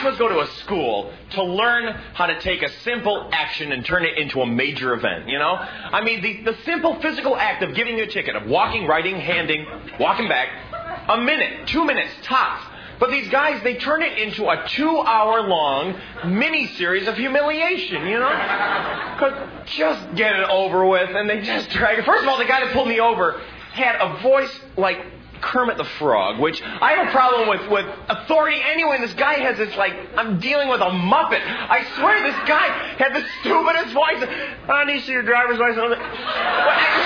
must go to a school to learn how to take a simple action and turn it into a major event, you know? I mean, the simple physical act of giving you a ticket, of walking, writing, handing, walking back, a minute, 2 minutes, tops. But these guys, they turn it into a 2-hour-long mini-series of humiliation, you know? 'Cause just get it over with, and they just drag it. First of all, the guy that pulled me over had a voice like Kermit the Frog, which I have a problem with authority anyway. And this guy has this, like, I'm dealing with a Muppet. I swear this guy had the stupidest voice. I need to see your driver's license.